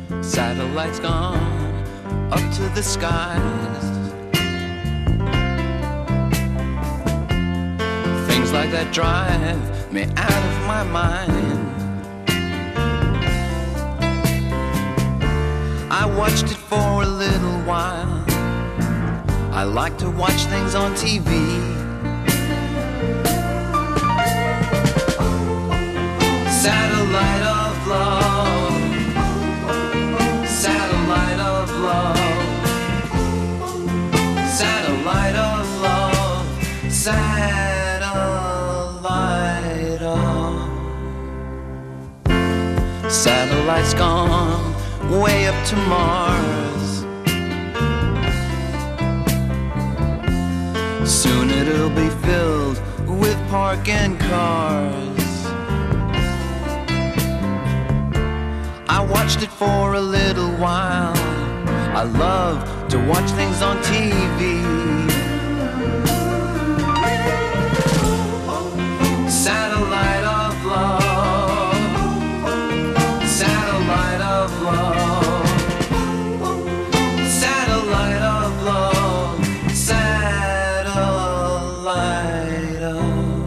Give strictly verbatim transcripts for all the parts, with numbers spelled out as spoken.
Satellites gone up to the skies. Things like that drive me out of my mind. I watched it for a little while. I like to watch things on T V. Satellite of love, satellite of love, satellite of love, satellite of. Satellite's gone way up to Mars. Soon it'll be filled with parking cars. I watched it for a little while. I love to watch things on T V. Satellite of love, satellite of love, satellite of love, satellite of.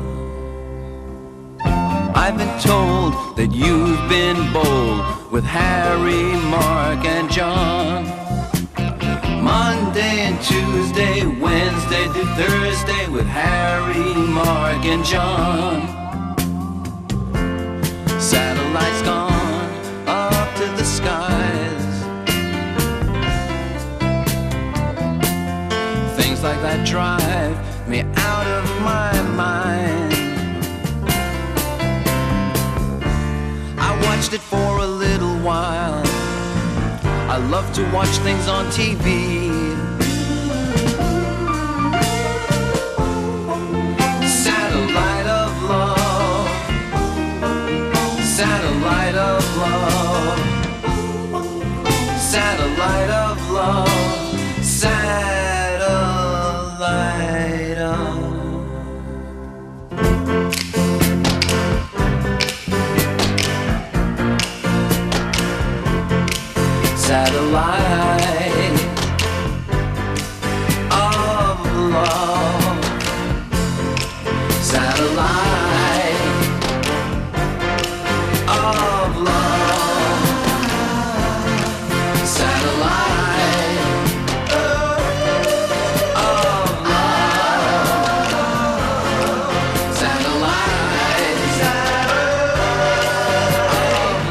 I've been told that you've been bold with Harry, Mark, and John. Monday and Tuesday, Wednesday to Thursday with Harry, Mark, and John. Satellites gone up to the skies. Things like that drive me out of my mind. I watched it for a little while. I love to watch things on T V. Satellite of love, satellite of love, satellite of love, satellite of. Satellite of love, satellite of love, satellite of love, satellite of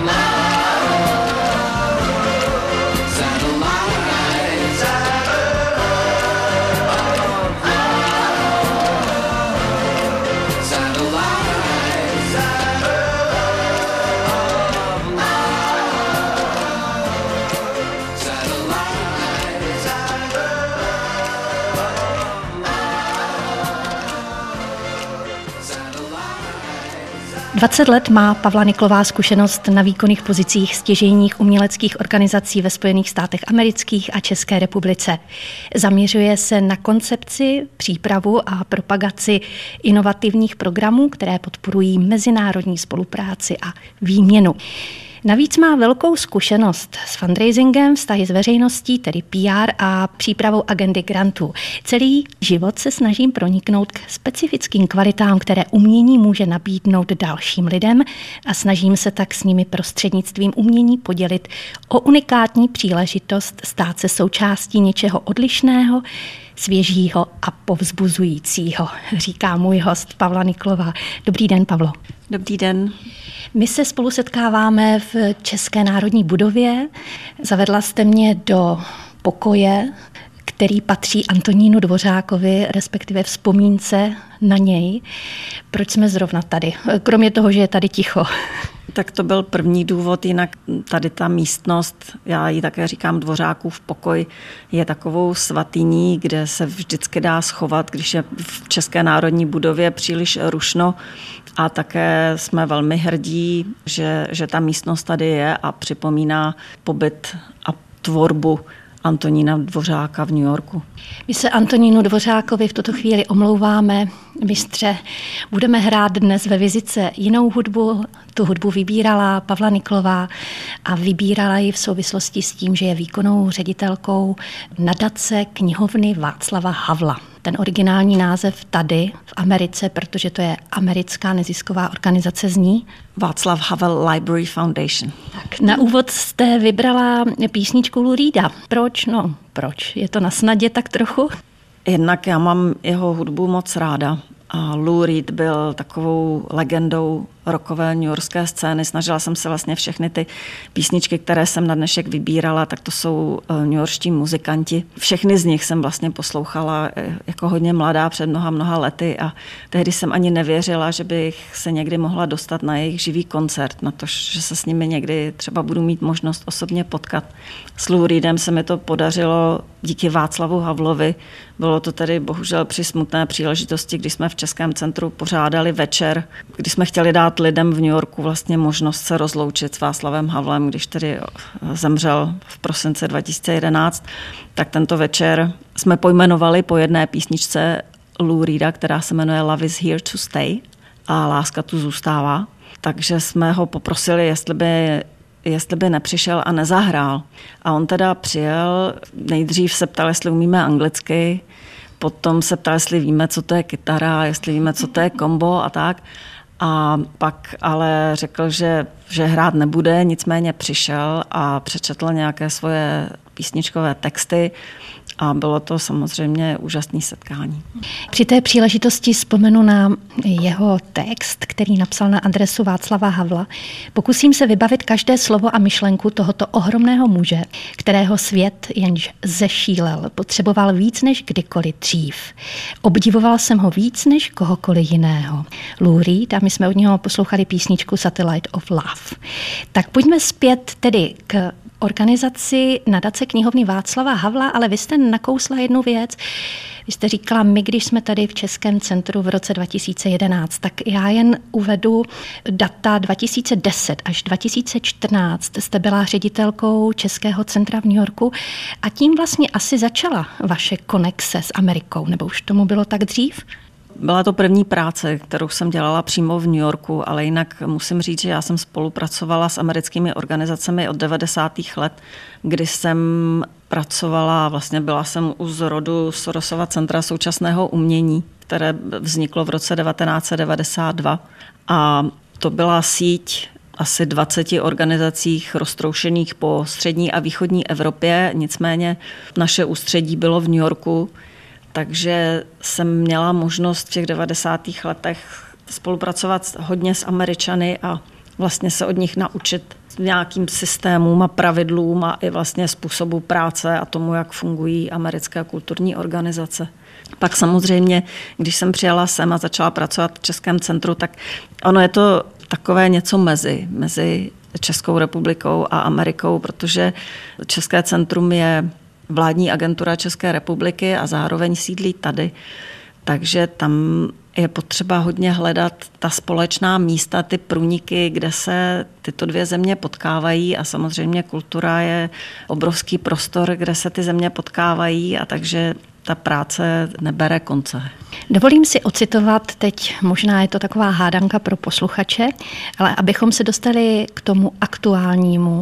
dvacet let má Pavla Niklová zkušenost na výkonných pozicích stěžejních uměleckých organizací ve Spojených státech amerických a České republice. Zaměřuje se na koncepci, přípravu a propagaci inovativních programů, které podporují mezinárodní spolupráci a výměnu. Navíc má velkou zkušenost s fundraisingem, vztahy s veřejností, tedy P R a přípravou agendy grantů. Celý život se snažím proniknout k specifickým kvalitám, které umění může nabídnout dalším lidem a snažím se tak s nimi prostřednictvím umění podělit o unikátní příležitost stát se součástí něčeho odlišného, svěžího a povzbuzujícího, říká můj host Pavla Niklová. Dobrý den, Pavlo. Dobrý den. My se spolu setkáváme v České národní budově. Zavedla jste mě do pokoje, který patří Antonínu Dvořákovi, respektive vzpomínce na něj. Proč jsme zrovna tady? Kromě toho, že je tady ticho. Tak to byl první důvod, jinak tady ta místnost, já ji také říkám Dvořákův pokoj, je takovou svatyní, kde se vždycky dá schovat, když je v České národní budově příliš rušno. A také jsme velmi hrdí, že, že ta místnost tady je a připomíná pobyt a tvorbu Antonína Dvořáka v New Yorku. My se Antonínu Dvořákovi v tuto chvíli omlouváme, mistře. Budeme hrát dnes ve Vizice jinou hudbu. Tu hudbu vybírala Pavla Niklová a vybírala ji v souvislosti s tím, že je výkonnou ředitelkou nadace knihovny Václava Havla. Ten originální název tady v Americe, protože to je americká nezisková organizace, zní Václav Havel Library Foundation. Tak na úvod jste vybrala písničku Lou Reeda. Proč? No, proč? Je to na snadě tak trochu? Jednak já mám jeho hudbu moc ráda. A Lou Reed byl takovou legendou rockové newyorské scény. Snažila jsem se vlastně všechny ty písničky, které jsem na dnešek vybírala, tak to jsou newyorští muzikanti. Všechny z nich jsem vlastně poslouchala jako hodně mladá před mnoha, mnoha lety a tehdy jsem ani nevěřila, že bych se někdy mohla dostat na jejich živý koncert, na to, že se s nimi někdy třeba budu mít možnost osobně potkat. S Lou Reedem se mi to podařilo díky Václavu Havlovi. Bylo to tedy bohužel při smutné příležitosti, kdy jsme v Českém centru pořádali večer, kdy jsme chtěli dát lidem v New Yorku vlastně možnost se rozloučit s Václavem Havlem, když tedy zemřel v prosinci dva tisíce jedenáct, tak tento večer jsme pojmenovali po jedné písničce Lou Reeda, která se jmenuje Love is here to stay a Láska tu zůstává. Takže jsme ho poprosili, jestli by jestli by nepřišel a nezahrál. A on teda přijel, nejdřív se ptal, jestli umíme anglicky, potom se ptal, jestli víme, co to je kytara, jestli víme, co to je kombo a tak. A pak ale řekl, že, že hrát nebude, nicméně přišel a přečetl nějaké svoje písničkové texty a bylo to samozřejmě úžasné setkání. Při té příležitosti vzpomenu na jeho text, který napsal na adresu Václava Havla. Pokusím se vybavit každé slovo a myšlenku tohoto ohromného muže, kterého svět jenž zešílel, potřeboval víc než kdykoliv dřív. Obdivoval jsem ho víc než kohokoliv jiného. Lou Reed, a my jsme od něho poslouchali písničku Satellite of Love. Tak pojďme zpět tedy k organizaci nadace knihovny Václava Havla, ale vy jste nakousla jednu věc. Vy jste říkala, my, když jsme tady v Českém centru v roce dva tisíce jedenáct, tak já jen uvedu data dva tisíce deset až dva tisíce čtrnáct. Jste byla ředitelkou Českého centra v New Yorku a tím vlastně asi začala vaše konexe s Amerikou, nebo už tomu bylo tak dřív? Byla to první práce, kterou jsem dělala přímo v New Yorku, ale jinak musím říct, že já jsem spolupracovala s americkými organizacemi od devadesátých let, kdy jsem pracovala, vlastně byla jsem u zrodu Sorosova centra současného umění, které vzniklo v roce devatenáct set devadesát dva. A to byla síť asi dvaceti organizacích roztroušených po střední a východní Evropě, nicméně naše ústředí bylo v New Yorku, takže jsem měla možnost v těch devadesátých letech spolupracovat hodně s Američany a vlastně se od nich naučit nějakým systémům a pravidlům a i vlastně způsobu práce a tomu, jak fungují americké kulturní organizace. Pak samozřejmě, když jsem přijela sem a začala pracovat v Českém centru, tak ono je to takové něco mezi, mezi Českou republikou a Amerikou, protože České centrum je vládní agentura České republiky a zároveň sídlí tady. Takže tam je potřeba hodně hledat ta společná místa, ty průniky, kde se tyto dvě země potkávají a samozřejmě kultura je obrovský prostor, kde se ty země potkávají a takže ta práce nebere konce. Dovolím si ocitovat teď, možná je to taková hádanka pro posluchače, ale abychom se dostali k tomu aktuálnímu,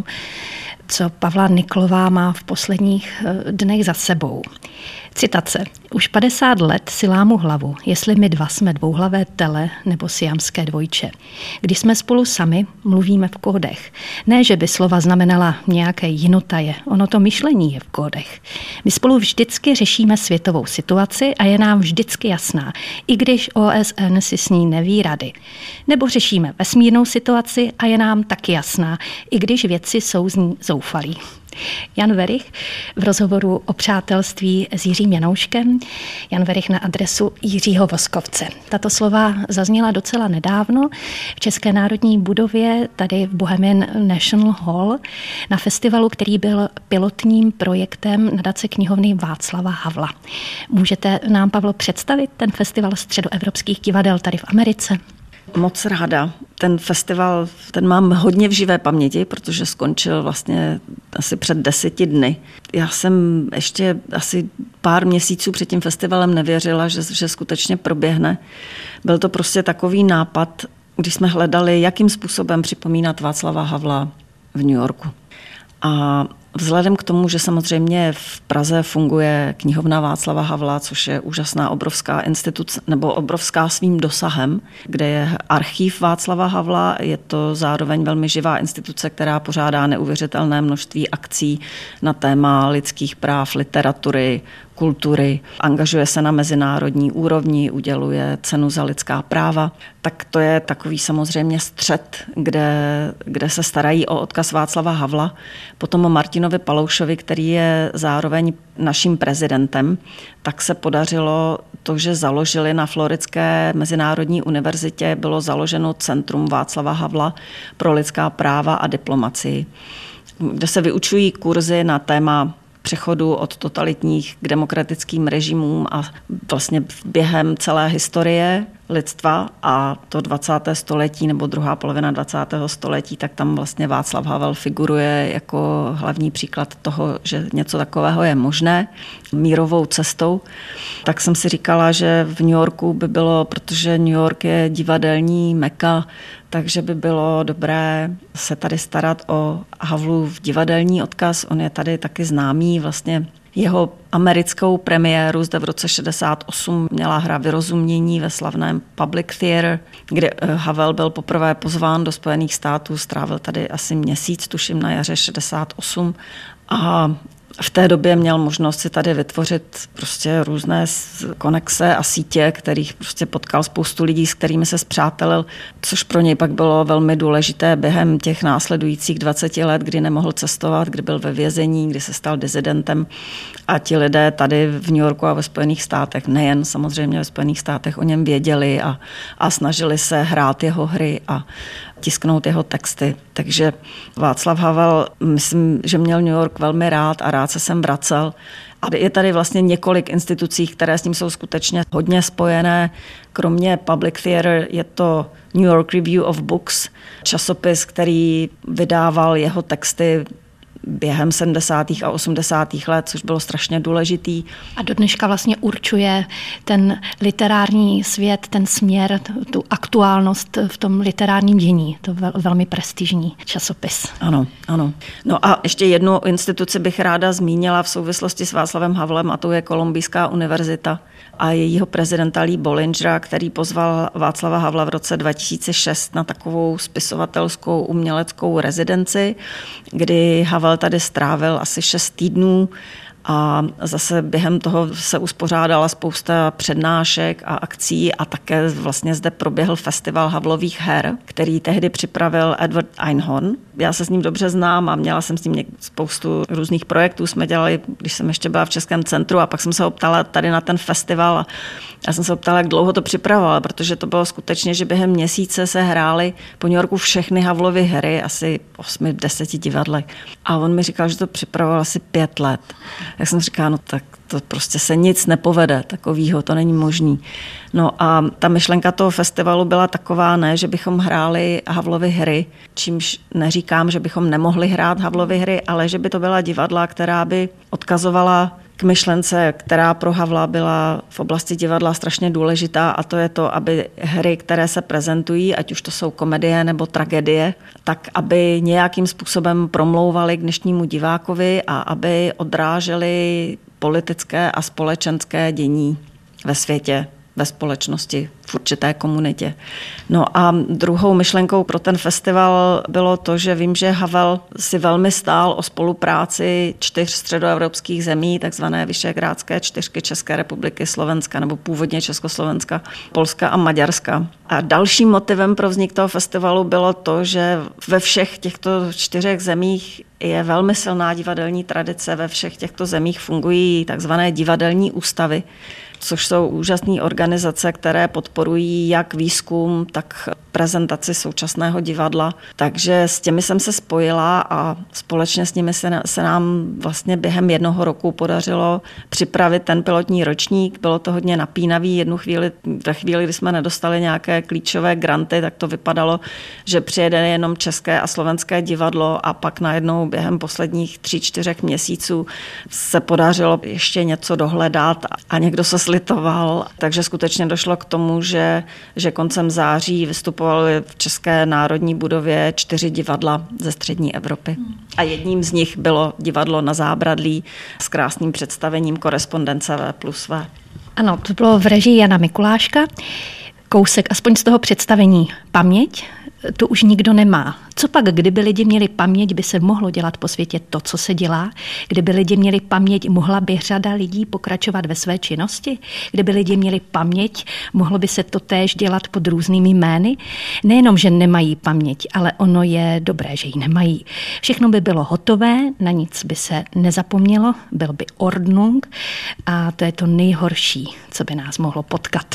co Pavla Niklová má v posledních dnech za sebou. Citace. Už padesát let si lámu hlavu, jestli my dva jsme dvouhlavé tele nebo siamské dvojče. Když jsme spolu sami, mluvíme v kódech. Ne, že by slova znamenala nějaké jinotaje, ono to myšlení je v kódech. My spolu vždycky řešíme světovou situaci a je nám vždycky jasná, i když O S N si s ní neví rady. Nebo řešíme vesmírnou situaci a je nám taky jasná, i když věci jsou z ní zoufalí. Jan Werich v rozhovoru o přátelství s Jiřím Janouškem. Jan Werich na adresu Jiřího Voskovce. Tato slova zazněla docela nedávno v České národní budově, tady v Bohemian National Hall, na festivalu, který byl pilotním projektem nadace knihovny Václava Havla. Můžete nám, Pavlo, představit ten festival středoevropských divadel tady v Americe? Moc ráda. Ten festival, ten mám hodně v živé paměti, protože skončil vlastně asi před deseti dny. Já jsem ještě asi pár měsíců před tím festivalem nevěřila, že, že skutečně proběhne. Byl to prostě takový nápad, když jsme hledali, jakým způsobem připomínat Václava Havla v New Yorku. A vzhledem k tomu, že samozřejmě v Praze funguje knihovna Václava Havla, což je úžasná obrovská instituce, nebo obrovská svým dosahem, kde je archív Václava Havla, je to zároveň velmi živá instituce, která pořádá neuvěřitelné množství akcí na téma lidských práv, literatury, kultury, angažuje se na mezinárodní úrovni, uděluje cenu za lidská práva, tak to je takový samozřejmě střed, kde, kde se starají o odkaz Václava Havla. Potom o Martinovi Paloušovi, který je zároveň naším prezidentem, tak se podařilo to, že založili na Floridské mezinárodní univerzitě, bylo založeno Centrum Václava Havla pro lidská práva a diplomacii, kde se vyučují kurzy na téma přechodu od totalitních k demokratickým režimům a vlastně během celé historie lidstva a to dvacátého století nebo druhá polovina dvacátého století, tak tam vlastně Václav Havel figuruje jako hlavní příklad toho, že něco takového je možné mírovou cestou. Tak jsem si říkala, že v New Yorku by bylo, protože New York je divadelní meka, takže by bylo dobré se tady starat o Havlův divadelní odkaz. On je tady taky známý, vlastně jeho americkou premiéru zde v roce šedesát osm měla hra Vyrozumění ve slavném Public Theatre, kde Havel byl poprvé pozván do Spojených států, strávil tady asi měsíc, tuším na jaře šedesát osm a v té době měl možnost si tady vytvořit prostě různé konexe a sítě, kterých prostě potkal spoustu lidí, s kterými se spřátelil, což pro něj pak bylo velmi důležité během těch následujících dvaceti let, kdy nemohl cestovat, kdy byl ve vězení, kdy se stal disidentem a ti lidé tady v New Yorku a ve Spojených státech, nejen samozřejmě ve Spojených státech, o něm věděli a, a snažili se hrát jeho hry a tisknout jeho texty. Takže Václav Havel, myslím, že měl New York velmi rád a rád se sem vracel. A je tady vlastně několik institucí, které s ním jsou skutečně hodně spojené. Kromě Public Theatre je to New York Review of Books, časopis, který vydával jeho texty během sedmdesátých a osmdesátých let, což bylo strašně důležitý. A do dneška vlastně určuje ten literární svět, ten směr, tu aktuálnost v tom literárním dění. To je velmi prestižní časopis. Ano, ano. No a ještě jednu instituci bych ráda zmínila v souvislosti s Václavem Havlem a to je Kolumbijská univerzita a jejího prezidenta Lee Bollingera, který pozval Václava Havla v roce dva tisíce šest na takovou spisovatelskou uměleckou rezidenci, kdy Havel tady strávil asi šest týdnů a zase během toho se uspořádala spousta přednášek a akcí a také vlastně zde proběhl festival Havlových her, který tehdy připravil Edward Einhorn. Já se s ním dobře znám a měla jsem s ním spoustu různých projektů. Jsme dělali, když jsem ještě byla v Českém centru a pak jsem se ho ptala tady na ten festival a já jsem se ho ptala, jak dlouho to připravovala, protože to bylo skutečně, že během měsíce se hrály po New Yorku všechny Havlovy hry, asi osmi, deseti divadlech. A on mi říkal, že to připravoval asi pět let. Jak jsem říkala, no tak to prostě se nic nepovede takovýho, to není možný. No a ta myšlenka toho festivalu byla taková, ne, že bychom hráli Havlovy hry, čímž neříkám, že bychom nemohli hrát Havlovy hry, ale že by to byla divadla, která by odkazovala k myšlence, která pro Havla byla v oblasti divadla strašně důležitá a to je to, aby hry, které se prezentují, ať už to jsou komedie nebo tragédie, tak aby nějakým způsobem promlouvaly k dnešnímu divákovi a aby odrážely politické a společenské dění ve světě, ve společnosti, v určité komunitě. No a druhou myšlenkou pro ten festival bylo to, že vím, že Havel si velmi stál o spolupráci čtyř středoevropských zemí, takzvané Visegrádské čtyřky, České republiky, Slovenska nebo původně Československa, Polska a Maďarska. A dalším motivem pro vznik toho festivalu bylo to, že ve všech těchto čtyřech zemích je velmi silná divadelní tradice, ve všech těchto zemích fungují takzvané divadelní ústavy, což jsou úžasné organizace, které podporují podporují jak výzkum, tak prezentaci současného divadla. Takže s těmi jsem se spojila a společně s nimi se, se nám vlastně během jednoho roku podařilo připravit ten pilotní ročník. Bylo to hodně napínavý. Jednu chvíli, ve chvíli, kdy jsme nedostali nějaké klíčové granty, tak to vypadalo, že přijede jenom české a slovenské divadlo a pak najednou během posledních tří, čtyřech měsíců se podařilo ještě něco dohledat a někdo se slitoval. Takže skutečně došlo k tomu, že, že koncem září vystupovali v České národní budově čtyři divadla ze střední Evropy. A jedním z nich bylo divadlo Na Zábradlí s krásným představením Korespondence V plus V. Ano, to bylo v režii Jana Mikuláška. Kousek aspoň z toho představení Paměť, to už nikdo nemá. Co pak, kdyby lidi měli paměť, by se mohlo dělat po světě to, co se dělá? Kdyby lidi měli paměť, mohla by řada lidí pokračovat ve své činnosti? Kdyby lidi měli paměť, mohlo by se to též dělat pod různými jmény? Nejenom, že nemají paměť, ale ono je dobré, že ji nemají. Všechno by bylo hotové, na nic by se nezapomnělo, byl by ordnung a to je to nejhorší, co by nás mohlo potkat.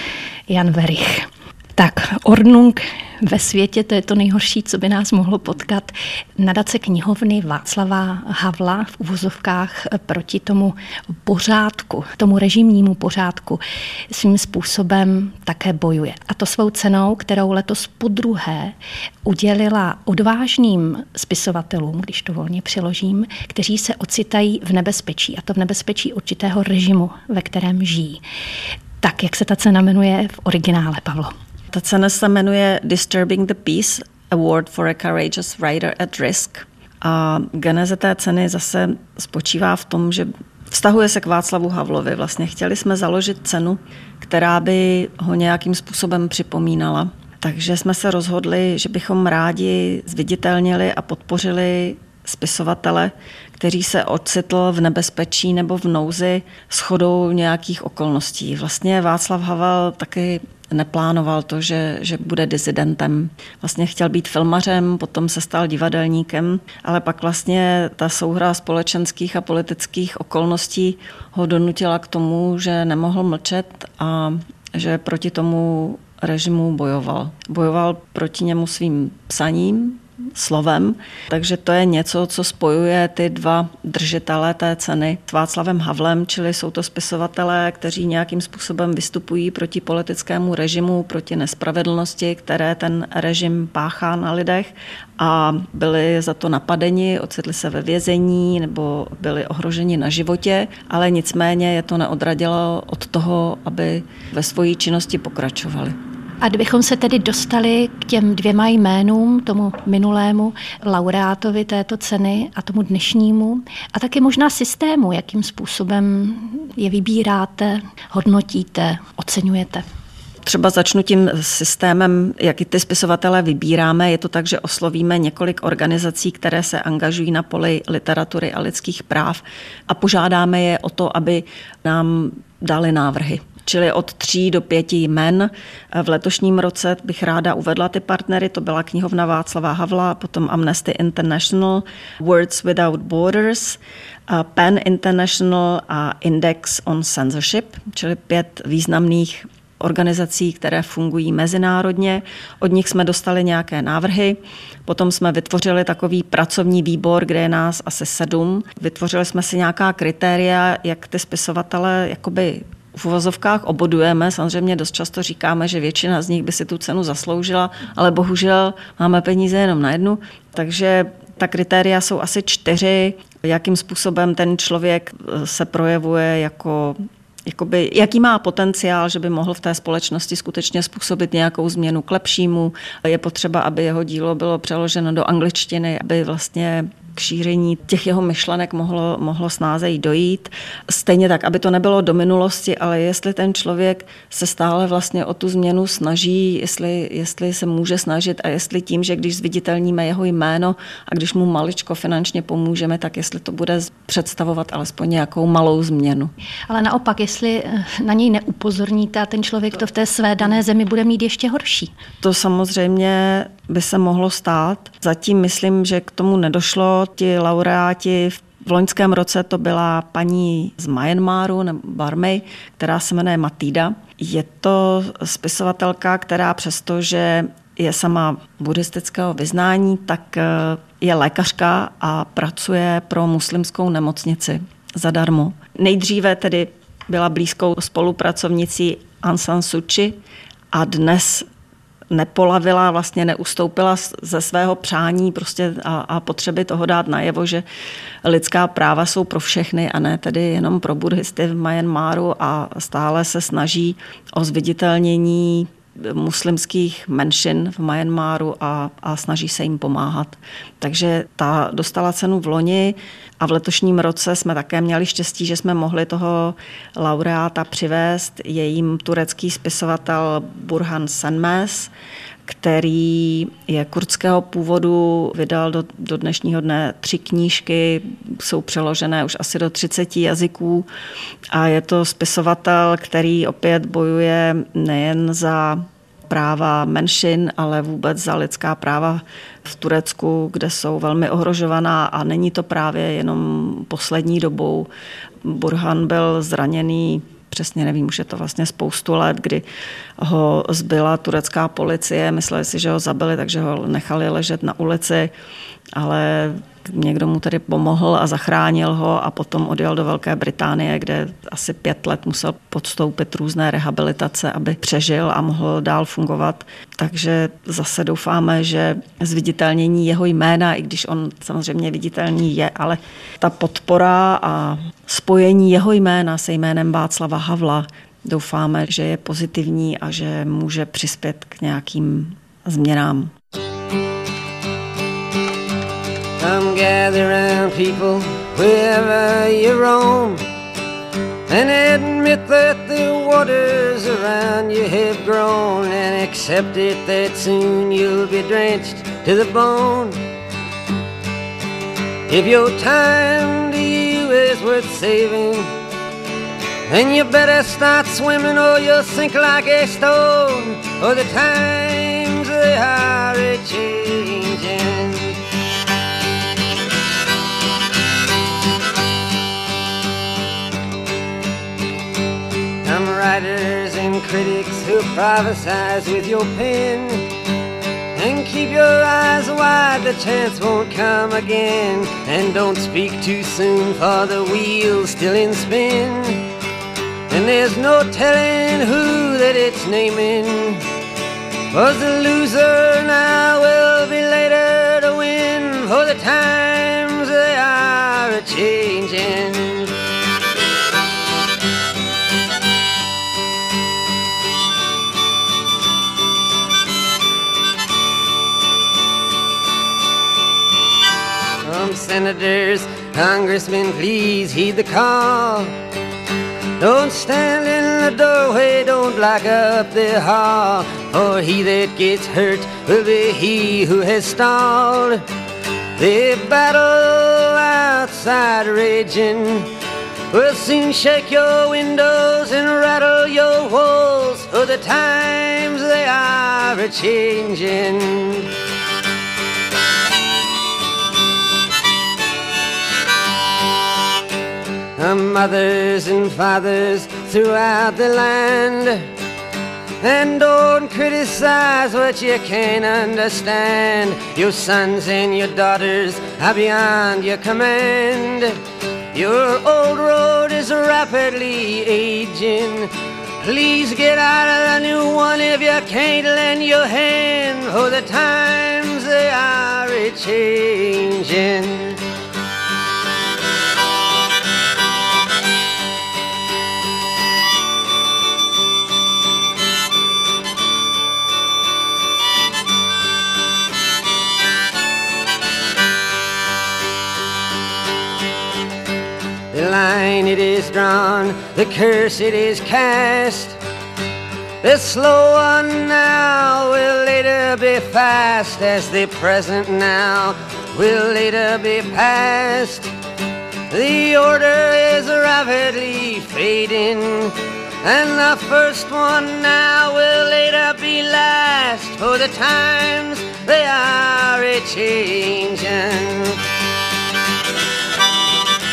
Jan Werich. Tak, ordnung ve světě, to je to nejhorší, co by nás mohlo potkat. Nadace knihovny Václava Havla v uvozovkách proti tomu pořádku, tomu režimnímu pořádku svým způsobem také bojuje. A to svou cenou, kterou letos podruhé udělila odvážným spisovatelům, když to volně přeložím, kteří se ocitají v nebezpečí. A to v nebezpečí určitého režimu, ve kterém žijí. Tak, jak se ta cena jmenuje v originále, Pavlo? Ta cena se jmenuje Disturbing the Peace, Award for a Courageous Writer at Risk. A geneze té ceny zase spočívá v tom, že vztahuje se k Václavu Havlovi. Vlastně chtěli jsme založit cenu, která by ho nějakým způsobem připomínala. Takže jsme se rozhodli, že bychom rádi zviditelnili a podpořili spisovatele, který se ocitl v nebezpečí nebo v nouzi shodou nějakých okolností. Vlastně Václav Havel taky neplánoval to, že, že bude disidentem. Vlastně chtěl být filmařem, potom se stal divadelníkem, ale pak vlastně ta souhra společenských a politických okolností ho donutila k tomu, že nemohl mlčet a že proti tomu režimu bojoval. Bojoval proti němu svým psaním, slovem, takže to je něco, co spojuje ty dva držitele té ceny s Václavem Havlem, čili jsou to spisovatelé, kteří nějakým způsobem vystupují proti politickému režimu, proti nespravedlnosti, které ten režim páchá na lidech a byli za to napadeni, ocitli se ve vězení nebo byli ohroženi na životě, ale nicméně je to neodradilo od toho, aby ve své činnosti pokračovali. A kdybychom se tedy dostali k těm dvěma jménům, tomu minulému laureátovi této ceny a tomu dnešnímu, a taky možná systému, jakým způsobem je vybíráte, hodnotíte, oceňujete. Třeba začnu tím systémem, jak i ty spisovatelé vybíráme. Je to tak, že oslovíme několik organizací, které se angažují na poli literatury a lidských práv a požádáme je o to, aby nám dali návrhy. Čili od tří do pěti jmen. V letošním roce bych ráda uvedla ty partnery, to byla knihovna Václava Havla, potom Amnesty International, Words Without Borders, PEN International a Index on Censorship, čili pět významných organizací, které fungují mezinárodně. Od nich jsme dostali nějaké návrhy, potom jsme vytvořili takový pracovní výbor, kde je nás asi sedm. Vytvořili jsme si nějaká kritéria, jak ty spisovatele jakoby v uvozovkách obodujeme. Samozřejmě dost často říkáme, že většina z nich by si tu cenu zasloužila, ale bohužel máme peníze jenom na jednu. Takže ta kritéria jsou asi čtyři, jakým způsobem ten člověk se projevuje jako Jakoby, jaký má potenciál, že by mohl v té společnosti skutečně způsobit nějakou změnu k lepšímu. Je potřeba, aby jeho dílo bylo přeloženo do angličtiny, aby vlastně k šíření těch jeho myšlenek mohlo, mohlo snáze dojít. Stejně tak, aby to nebylo do minulosti, ale jestli ten člověk se stále vlastně o tu změnu snaží, jestli, jestli se může snažit a jestli tím, že když zviditelníme jeho jméno a když mu maličko finančně pomůžeme, tak jestli to bude představovat alespoň nějakou malou změnu. Ale naopak, jestli na něj neupozorníte a ten člověk to v té své dané zemi bude mít ještě horší. To samozřejmě by se mohlo stát. Zatím myslím, že k tomu nedošlo. Ti laureáti V loňském roce to byla paní z Myanmaru, nebo Barmy, která se jmenuje Matída. Je to spisovatelka, která přestože je sama buddhistického vyznání, tak je lékařka a pracuje pro muslimskou nemocnici zadarmo. Nejdříve tedy byla blízkou spolupracovnicí Aung San Suu Kyi a dnes nepolavila, vlastně neustoupila ze svého přání prostě a, a potřeby toho dát najevo, že lidská práva jsou pro všechny a ne tedy jenom pro buddhisty v Myanmaru, a stále se snaží o zviditelnění muslimských menšin v Myanmaru a, a snaží se jim pomáhat. Takže ta dostala cenu v loni a v letošním roce jsme také měli štěstí, že jsme mohli toho laureáta přivést. Je jím turecký spisovatel Burhan Senmez, který je kurdského původu, vydal do, do dnešního dne tři knížky, jsou přeložené už asi do třiceti jazyků a je to spisovatel, který opět bojuje nejen za práva menšin, ale vůbec za lidská práva v Turecku, kde jsou velmi ohrožovaná, a není to právě jenom poslední dobou. Burhan byl zraněný, přesně nevím, už je to vlastně spoustu let, kdy ho zbyla turecká policie, mysleli si, že ho zabili, takže ho nechali ležet na ulici, ale někdo mu tedy pomohl a zachránil ho a potom odjel do Velké Británie, kde asi pět let musel podstoupit různé rehabilitace, aby přežil a mohl dál fungovat. Takže zase doufáme, že zviditelnění jeho jména, i když on samozřejmě viditelný je, ale ta podpora a spojení jeho jména se jménem Václava Havla, doufáme, že je pozitivní a že může přispět k nějakým změnám. Come gather round, people, wherever you roam, and admit that the waters around you have grown, and accept it that soon you'll be drenched to the bone. If your time to you is worth saving, then you better start swimming or you'll sink like a stone, or the times they are a-changing. Some writers and critics who prophesize with your pen, and keep your eyes wide, the chance won't come again. And don't speak too soon, for the wheel's still in spin, and there's no telling who that it's naming. Was the loser now will be later to win, for the times they are a-changing. Senators, congressmen, please heed the call. Don't stand in the doorway, don't block up the hall, for he that gets hurt will be he who has stalled. The battle outside raging will soon shake your windows and rattle your walls, for the times they are a-changing. Mothers and fathers throughout the land, and don't criticize what you can't understand. Your sons and your daughters are beyond your command. Your old road is rapidly aging. Please get out of the new one if you can't lend your hand, for the times they are a-changing. The line it is drawn, the curse it is cast. The slow one now will later be fast, as the present now will later be past. The order is rapidly fading, and the first one now will later be last, for the times they are a-changing.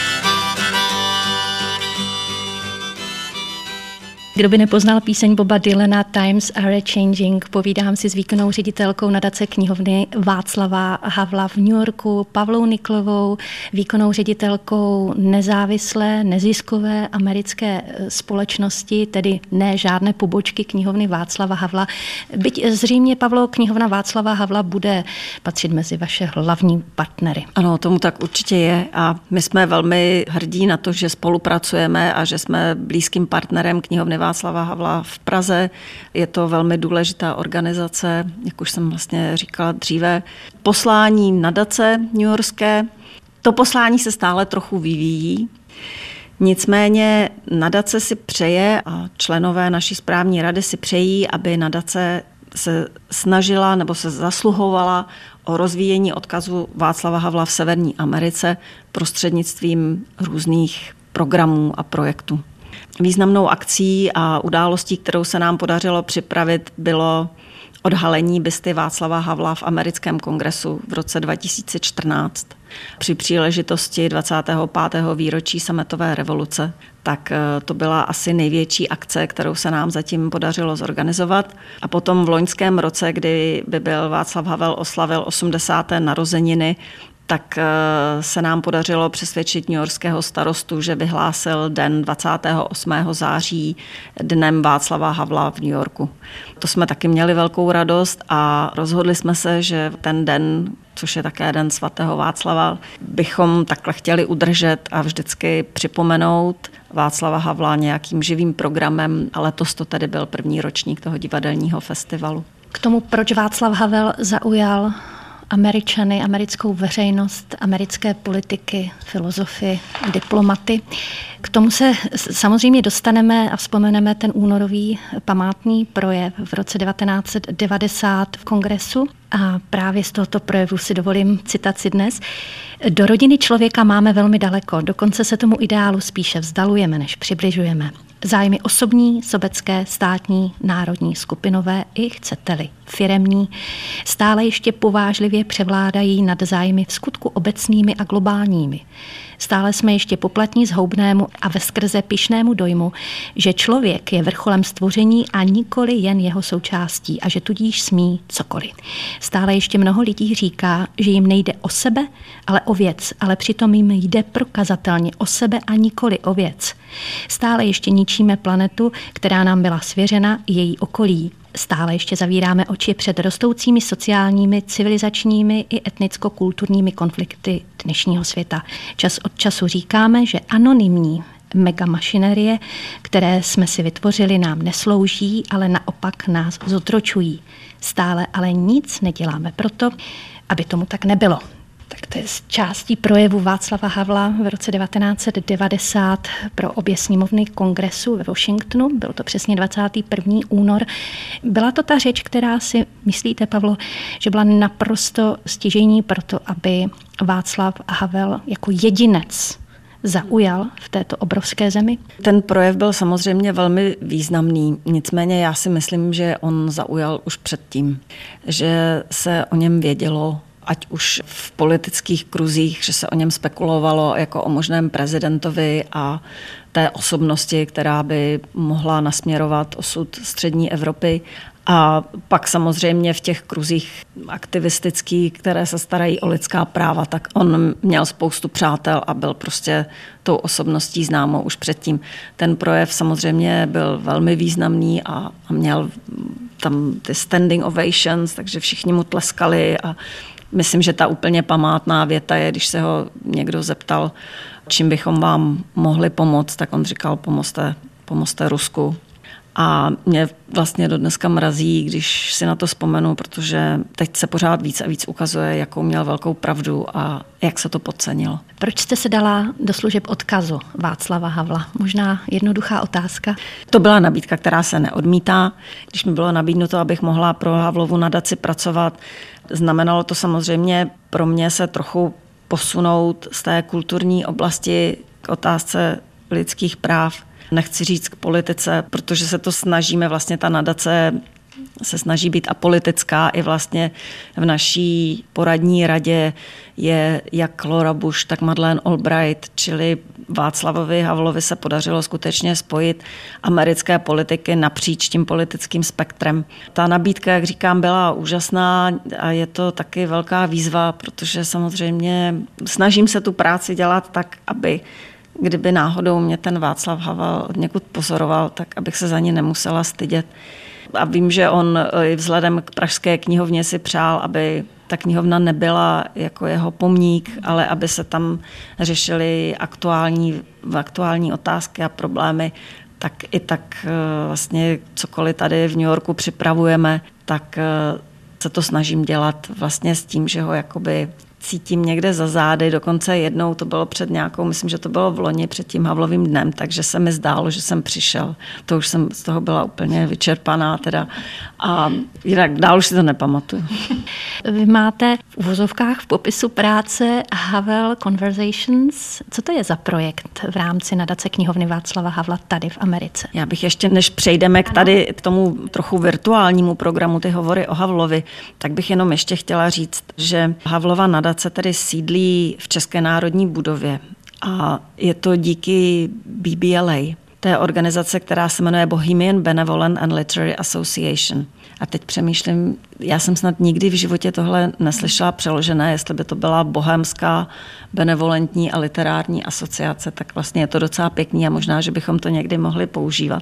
Kdo by nepoznal píseň Boba Dylana Times Are Changing, povídám si s výkonnou ředitelkou nadace knihovny Václava Havla v New Yorku, Pavlou Niklovou, výkonnou ředitelkou nezávislé, neziskové americké společnosti, tedy ne žádné pobočky knihovny Václava Havla. Byť zřejmě, Pavlo, knihovna Václava Havla bude patřit mezi vaše hlavní partnery. Ano, tomu tak určitě je a my jsme velmi hrdí na to, že spolupracujeme a že jsme blízkým partnerem knihovny Václava Havla v Praze. Je to velmi důležitá organizace, jak už jsem vlastně říkala dříve. Poslání nadace newyorské, to poslání se stále trochu vyvíjí. Nicméně nadace si přeje a členové naší správní rady si přejí, aby nadace se snažila nebo se zasluhovala o rozvíjení odkazu Václava Havla v Severní Americe prostřednictvím různých programů a projektů. Významnou akcí a událostí, kterou se nám podařilo připravit, bylo odhalení busty Václava Havla v americkém kongresu v roce dva tisíce čtrnáct. Při příležitosti dvacátého pátého výročí sametové revoluce, tak to byla asi největší akce, kterou se nám zatím podařilo zorganizovat. A potom v loňském roce, kdy by byl Václav Havel oslavil osmdesáté narozeniny, tak se nám podařilo přesvědčit newyorského starostu, že vyhlásil den dvacátého osmého září dnem Václava Havla v New Yorku. To jsme taky měli velkou radost a rozhodli jsme se, že ten den, což je také den svatého Václava, bychom takhle chtěli udržet a vždycky připomenout Václava Havla nějakým živým programem, a letos to tedy byl první ročník toho divadelního festivalu. K tomu, proč Václav Havel zaujal Američany, americkou veřejnost, americké politiky, filozofy, diplomaty. K tomu se samozřejmě dostaneme a vzpomeneme ten únorový památný projev v roce devatenáct set devadesát v kongresu. A právě z tohoto projevu si dovolím citaci dnes. Do rodiny člověka máme velmi daleko, dokonce se tomu ideálu spíše vzdalujeme, než přibližujeme. Zájmy osobní, sobecké, státní, národní, skupinové i, chcete-li, firemní, stále ještě povážlivě převládají nad zájmy v skutku obecnými a globálními. Stále jsme ještě poplatní zhoubnému a veskrze pyšnému dojmu, že člověk je vrcholem stvoření a nikoli jen jeho součástí a že tudíž smí cokoliv. Stále ještě mnoho lidí říká, že jim nejde o sebe, ale o věc, ale přitom jim jde prokazatelně o sebe a nikoli o věc. Stále ještě ničíme planetu, která nám byla svěřena, i její okolí. Stále ještě zavíráme oči před rostoucími sociálními, civilizačními i etnicko-kulturními konflikty dnešního světa. Čas od času říkáme, že anonymní megamašinerie, které jsme si vytvořili, nám neslouží, ale naopak nás zotročují. Stále ale nic neděláme proto, aby tomu tak nebylo. Tak to je z částí projevu Václava Havla v roce devatenáct set devadesát pro obě sněmovny kongresu ve Washingtonu. Byl to přesně dvacátého prvního února. Byla to ta řeč, která si myslíte, Pavlo, že byla naprosto stěžejní pro to, aby Václav Havel jako jedinec zaujal v této obrovské zemi? Ten projev byl samozřejmě velmi významný, nicméně já si myslím, že on zaujal už předtím, že se o něm vědělo, ať už v politických kruzích, že se o něm spekulovalo jako o možném prezidentovi a té osobnosti, která by mohla nasměrovat osud střední Evropy. A pak samozřejmě v těch kruzích aktivistických, které se starají o lidská práva, tak on měl spoustu přátel a byl prostě tou osobností známou už předtím. Ten projev samozřejmě byl velmi významný a, a měl tam ty standing ovations, takže všichni mu tleskali a myslím, že ta úplně památná věta je, když se ho někdo zeptal, čím bychom vám mohli pomoct, tak on říkal, pomozte, pomozte Rusku. A mě vlastně do dneska mrazí, když si na to vzpomenu, protože teď se pořád víc a víc ukazuje, jakou měl velkou pravdu a jak se to podcenilo. Proč jste se dala do služeb odkazu Václava Havla? Možná jednoduchá otázka. To byla nabídka, která se neodmítá. Když mi bylo nabídnuto, abych mohla pro Havlovu nadaci pracovat, znamenalo to samozřejmě pro mě se trochu posunout z té kulturní oblasti k otázce lidských práv. Nechci říct k politice, protože se to snažíme, vlastně ta nadace se snaží být apolitická. I vlastně v naší poradní radě je jak Laura Bush, tak Madeleine Albright, čili Václavovi Havlovi se podařilo skutečně spojit americké politiky napříč tím politickým spektrem. Ta nabídka, jak říkám, byla úžasná a je to taky velká výzva, protože samozřejmě snažím se tu práci dělat tak, aby kdyby náhodou mě ten Václav Havel od někud pozoroval, tak abych se za ní nemusela stydět. A vím, že on vzhledem k pražské knihovně si přál, aby ta knihovna nebyla jako jeho pomník, ale aby se tam řešily aktuální, aktuální otázky a problémy, tak i tak vlastně cokoliv tady v New Yorku připravujeme, tak se to snažím dělat vlastně s tím, že ho jakoby cítím někde za zády, dokonce jednou to bylo před nějakou, myslím, že to bylo v loni před tím Havlovým dnem, takže se mi zdálo, že jsem přišel. To už jsem z toho byla úplně vyčerpaná teda a jinak dál už si to nepamatuju. Vy máte v uvozovkách v popisu práce Havel Conversations. Co to je za projekt v rámci nadace knihovny Václava Havla tady v Americe? Já bych ještě, než přejdeme k tady k tomu trochu virtuálnímu programu Ty hovory o Havlovi, tak bych jenom ještě chtěla říct, že Havlova nadace tedy sídlí v České národní budově a je to díky B B L A. To je organizace, která se jmenuje Bohemian Benevolent and Literary Association. A teď přemýšlím, já jsem snad nikdy v životě tohle neslyšela přeložené, jestli by to byla bohémská benevolentní a literární asociace, tak vlastně je to docela pěkný a možná, že bychom to někdy mohli používat.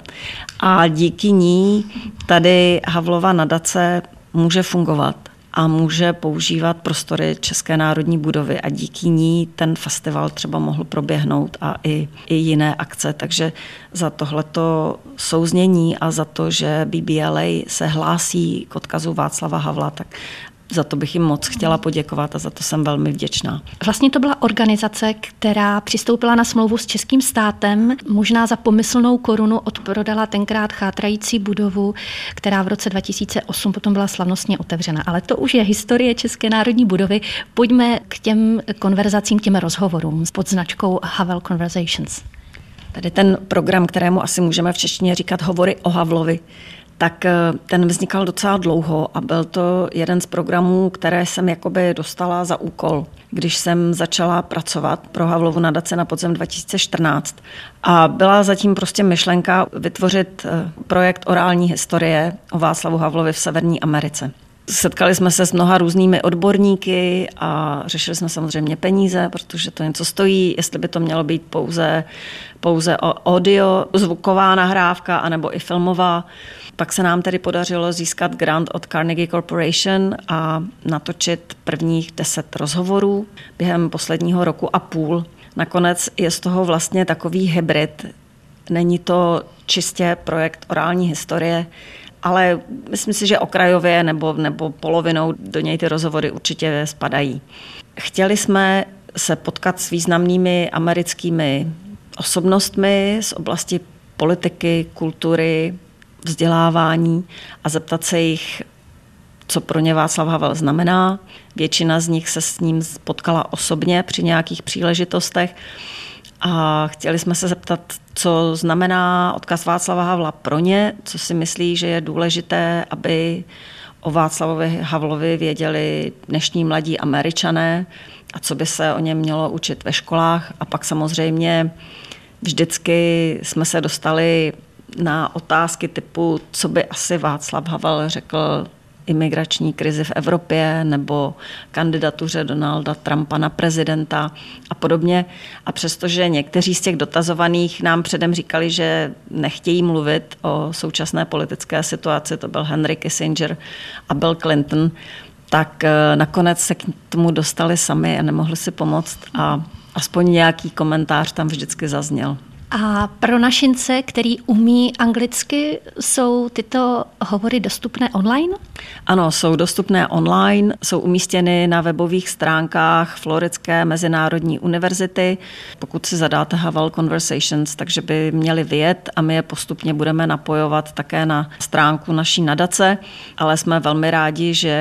A díky ní tady Havlova nadace může fungovat a může používat prostory České národní budovy a díky ní ten festival třeba mohl proběhnout a i, i jiné akce. Takže za tohleto souznění a za to, že B B L A se hlásí k odkazu Václava Havla, tak za to bych jim moc chtěla poděkovat a za to jsem velmi vděčná. Vlastně to byla organizace, která přistoupila na smlouvu s českým státem, možná za pomyslnou korunu odprodala tenkrát chátrající budovu, která v roce dva tisíce osm potom byla slavnostně otevřena. Ale to už je historie České národní budovy. Pojďme k těm konverzacím, k těm rozhovorům pod značkou Havel Conversations. Tady ten program, kterému asi můžeme v češtině říkat hovory o Havlovi, tak ten vznikal docela dlouho a byl to jeden z programů, které jsem jakoby dostala za úkol, když jsem začala pracovat pro Havlovu nadaci na podzim dva tisíce čtrnáct. A byla zatím prostě myšlenka vytvořit projekt orální historie o Václavu Havlovi v Severní Americe. Setkali jsme se s mnoha různými odborníky a řešili jsme samozřejmě peníze, protože to něco stojí, jestli by to mělo být pouze, pouze audio, zvuková nahrávka, anebo i filmová. Pak se nám tedy podařilo získat grant od Carnegie Corporation a natočit prvních deset rozhovorů během posledního roku a půl. Nakonec je z toho vlastně takový hybrid. Není to čistě projekt orální historie, ale myslím si, že okrajově nebo, nebo polovinou do něj ty rozhovory určitě spadají. Chtěli jsme se potkat s významnými americkými osobnostmi z oblasti politiky, kultury, vzdělávání a zeptat se jich, co pro ně Václav Havel znamená. Většina z nich se s ním potkala osobně při nějakých příležitostech a chtěli jsme se zeptat, co znamená odkaz Václava Havla pro ně, co si myslí, že je důležité, aby o Václavovi Havlovi věděli dnešní mladí Američané a co by se o něm mělo učit ve školách. A pak samozřejmě vždycky jsme se dostali na otázky typu, co by asi Václav Havel řekl imigrační krizi v Evropě nebo kandidatuře Donalda Trumpa na prezidenta a podobně. A přestože někteří z těch dotazovaných nám předem říkali, že nechtějí mluvit o současné politické situaci, to byl Henry Kissinger a Bill Clinton, tak nakonec se k tomu dostali sami a nemohli si pomoct a aspoň nějaký komentář tam vždycky zazněl. A pro našince, který umí anglicky, jsou tyto hovory dostupné online? Ano, jsou dostupné online, jsou umístěny na webových stránkách Floridské mezinárodní univerzity. Pokud si zadáte Havel Conversations, takže by měli vyjet a my je postupně budeme napojovat také na stránku naší nadace, ale jsme velmi rádi, že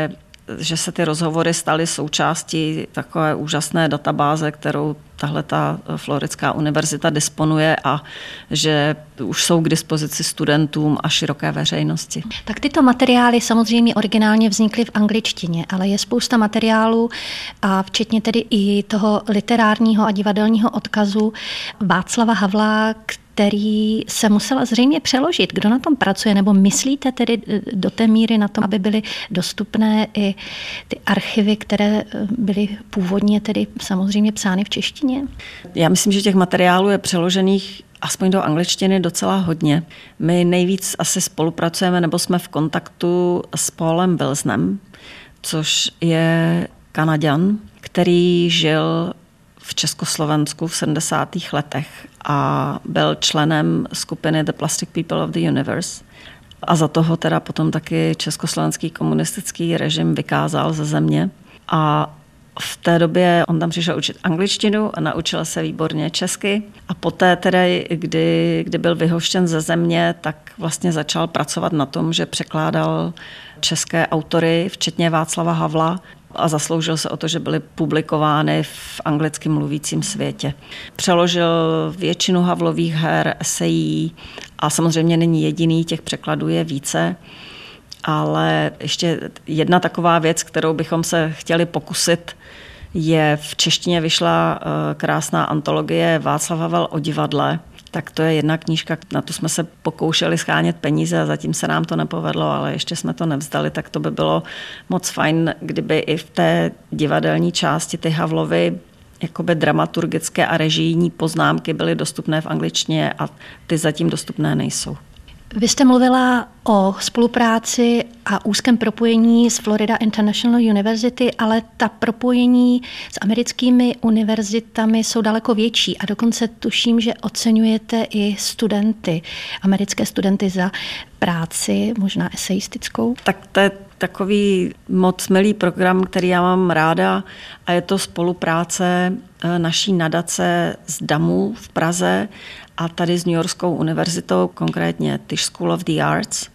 že se ty rozhovory staly součástí takové úžasné databáze, kterou tahle ta Floridská univerzita disponuje a že už jsou k dispozici studentům a široké veřejnosti. Tak tyto materiály samozřejmě originálně vznikly v angličtině, ale je spousta materiálů a včetně tedy i toho literárního a divadelního odkazu Václava Havla, který se musela zřejmě přeložit. Kdo na tom pracuje, nebo myslíte tedy do té míry na tom, aby byly dostupné i ty archivy, které byly původně tedy samozřejmě psány v češtině? Já myslím, že těch materiálů je přeložených aspoň do angličtiny docela hodně. My nejvíc asi spolupracujeme nebo jsme v kontaktu s Paulem Wilsonem, což je Kanaďan, který žil v Československu v sedmdesátých letech a byl členem skupiny The Plastic People of the Universe. A za toho teda potom taky československý komunistický režim vykázal ze země. A v té době on tam přišel učit angličtinu a naučil se výborně česky. A poté tedy, kdy, kdy byl vyhoštěn ze země, tak vlastně začal pracovat na tom, že překládal české autory, včetně Václava Havla, a zasloužil se o to, že byly publikovány v anglicky mluvícím světě. Přeložil většinu Havlových her, esejí a samozřejmě není jediný, těch překladů je více. Ale ještě jedna taková věc, kterou bychom se chtěli pokusit, je v češtině vyšla krásná antologie Václav Havel o divadle. Tak to je jedna knížka, na tu jsme se pokoušeli schánět peníze a zatím se nám to nepovedlo, ale ještě jsme to nevzdali, tak to by bylo moc fajn, kdyby i v té divadelní části ty Havlovy jakoby dramaturgické a režijní poznámky byly dostupné v angličtině a ty zatím dostupné nejsou. Vy jste mluvila o spolupráci a úzkém propojení s Florida International University, ale ta propojení s americkými univerzitami jsou daleko větší a dokonce tuším, že oceňujete i studenty, americké studenty za práci, možná eseistickou. Tak to je takový moc milý program, který já mám ráda a je to spolupráce naší nadace z DAMu v Praze a tady s New Yorkskou univerzitou, konkrétně Tisch School of the Arts,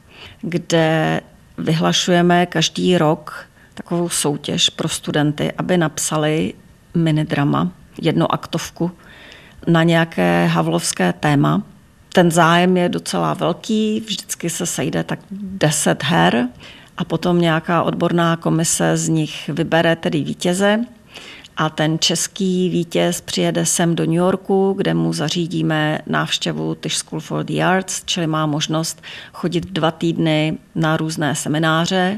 kde vyhlašujeme každý rok takovou soutěž pro studenty, aby napsali minidrama, jednu aktovku na nějaké havlovské téma. Ten zájem je docela velký, vždycky se sejde tak deset her a potom nějaká odborná komise z nich vybere tedy vítěze. A ten český vítěz přijede sem do New Yorku, kde mu zařídíme návštěvu Tisch School for the Arts, čili má možnost chodit dva týdny na různé semináře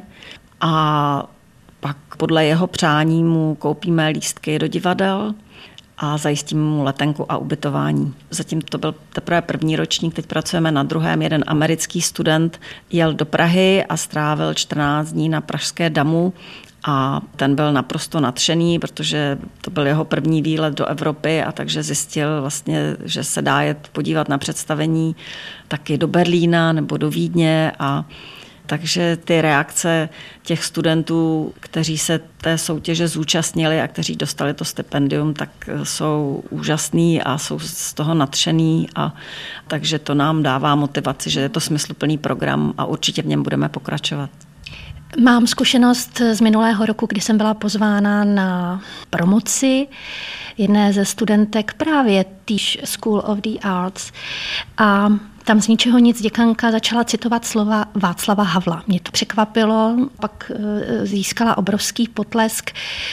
a pak podle jeho přání mu koupíme lístky do divadel a zajistíme mu letenku a ubytování. Zatím to byl teprve první ročník, teď pracujeme na druhém. Jeden americký student jel do Prahy a strávil čtrnáct dní na pražské DAMu a ten byl naprosto nadšený, protože to byl jeho první výlet do Evropy a takže zjistil vlastně, že se dá jet podívat na představení taky do Berlína nebo do Vídně a takže ty reakce těch studentů, kteří se té soutěže zúčastnili a kteří dostali to stipendium, tak jsou úžasný a jsou z toho nadšený a takže to nám dává motivaci, že je to smysluplný program a určitě v něm budeme pokračovat. Mám zkušenost z minulého roku, kdy jsem byla pozvána na promoci jedné ze studentek právě Tisch School of the Arts a tam z ničeho nic děkanka začala citovat slova Václava Havla. Mě to překvapilo, pak získala obrovský potlesk.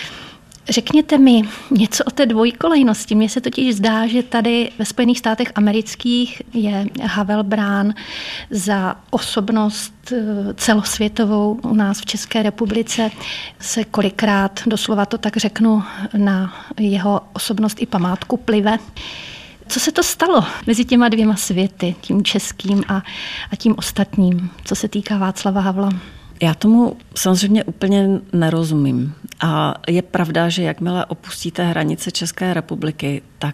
Řekněte mi něco o té dvojkolejnosti. Mně se totiž zdá, že tady ve Spojených státech amerických je Havel brán za osobnost celosvětovou. U nás v České republice se kolikrát, doslova to tak řeknu, na jeho osobnost i památku plive. Co se to stalo mezi těma dvěma světy, tím českým a, a tím ostatním, co se týká Václava Havla? Já tomu samozřejmě úplně nerozumím. A je pravda, že jakmile opustíte hranice České republiky, tak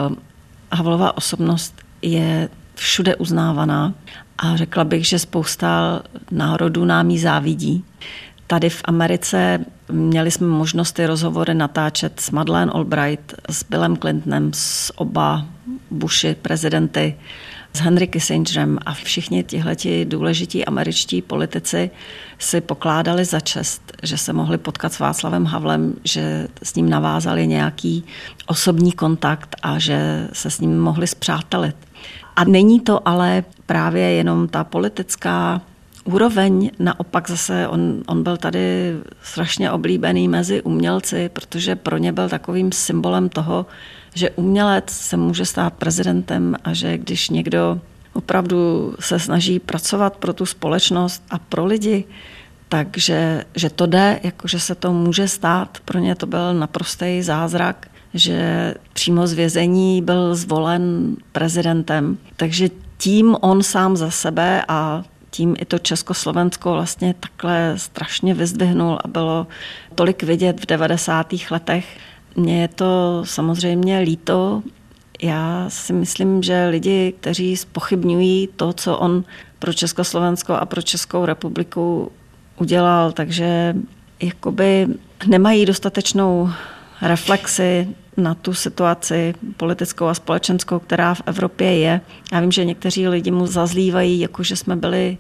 Havlova osobnost je všude uznávaná a řekla bych, že spousta národů nám ji závidí. Tady v Americe měli jsme možnost ty rozhovory natáčet s Madeleine Albright, s Billem Clintonem, s oba Bushy prezidenty s Henry Kissingerem a všichni tihleti důležití američtí politici si pokládali za čest, že se mohli potkat s Václavem Havlem, že s ním navázali nějaký osobní kontakt a že se s ním mohli spřátelit. A není to ale právě jenom ta politická úroveň, naopak zase on, on byl tady strašně oblíbený mezi umělci, protože pro ně byl takovým symbolem toho, že umělec se může stát prezidentem a že když někdo opravdu se snaží pracovat pro tu společnost a pro lidi, takže že to jde, jakože se to může stát. Pro ně to byl naprostý zázrak, že přímo z vězení byl zvolen prezidentem. Takže tím on sám za sebe a tím i to Československo vlastně takhle strašně vyzdvihnul a bylo tolik vidět v devadesátých letech. Mně je to samozřejmě líto. Já si myslím, že lidi, kteří zpochybňují to, co on pro Československo a pro Českou republiku udělal, takže jakoby nemají dostatečnou reflexi na tu situaci politickou a společenskou, která v Evropě je. Já vím, že někteří lidi mu zazlívají, jako že jsme byli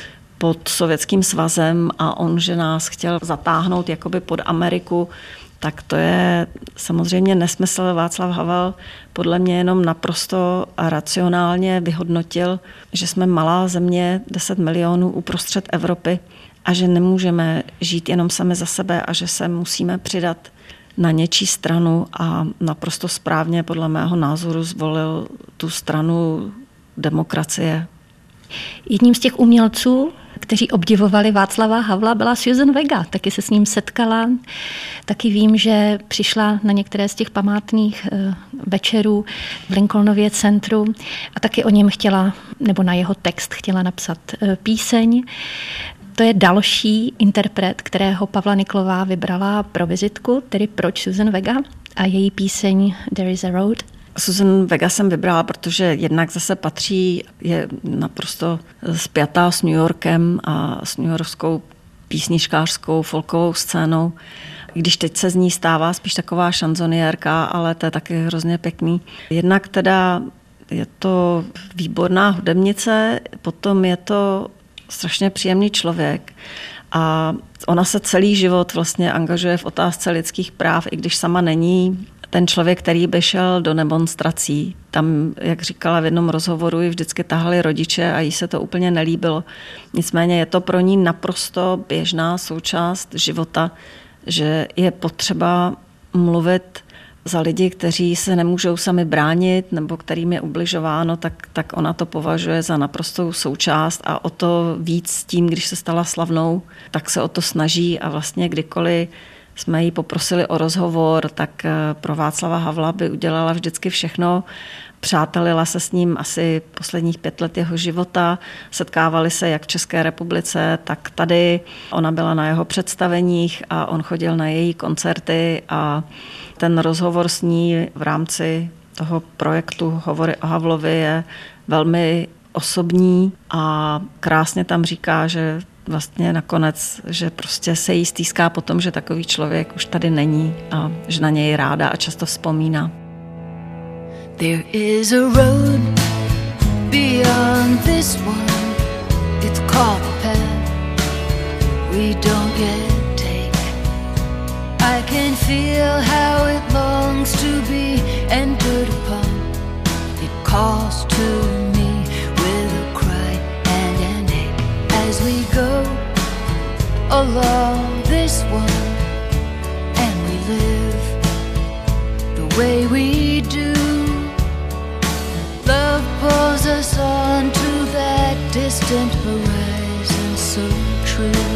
pod Sovětským svazem a on, že nás chtěl zatáhnout jakoby pod Ameriku, tak to je samozřejmě nesmysl. Václav Havel podle mě jenom naprosto racionálně vyhodnotil, že jsme malá země, deset milionů uprostřed Evropy a že nemůžeme žít jenom sami za sebe a že se musíme přidat na něčí stranu a naprosto správně podle mého názoru zvolil tu stranu demokracie. Jedním z těch umělců, kteří obdivovali Václava Havla, byla Susan Vega. Taky se s ním setkala. Taky vím, že přišla na některé z těch památných večerů v Lincolnově centru a taky o něm chtěla, nebo na jeho text chtěla napsat píseň. To je další interpret, kterého Pavla Niklová vybrala pro vizitku, tedy proč Susan Vega a její píseň There is a Road. Susan Vega jsem vybrala, protože jednak zase patří, je naprosto spjatá s New Yorkem a s newyorskou písničkářskou folkovou scénou. Když teď se z ní stává spíš taková šanzoniérka, ale to je taky hrozně pěkný. Jednak teda je to výborná hudebnice, potom je to strašně příjemný člověk a ona se celý život vlastně angažuje v otázce lidských práv, i když sama není ten člověk, který by šel do demonstrací. Tam, jak říkala v jednom rozhovoru, ji vždycky tahali rodiče a jí se to úplně nelíbilo. Nicméně je to pro ní naprosto běžná součást života, že je potřeba mluvit za lidi, kteří se nemůžou sami bránit nebo kterým je ubližováno, tak, tak ona to považuje za naprostou součást a o to víc tím, když se stala slavnou, tak se o to snaží a vlastně kdykoliv jsme jí poprosili o rozhovor, tak pro Václava Havla by udělala vždycky všechno. Přátelila se s ním asi posledních pět let jeho života, setkávali se jak v České republice, tak tady. Ona byla na jeho představeních a on chodil na její koncerty a ten rozhovor s ní v rámci toho projektu Hovory o Havlovi je velmi osobní a krásně tam říká, že vlastně nakonec, že prostě se jí stýská po tom, že takový člověk už tady není a že na něj ráda a často vzpomíná. There is a road beyond this one. It's called the path we don't yet take. I can feel how it longs to be entered upon. It calls to me with a cry and an ache as we go along this one and we live the way we do. Love pulls us on to that distant horizon so true.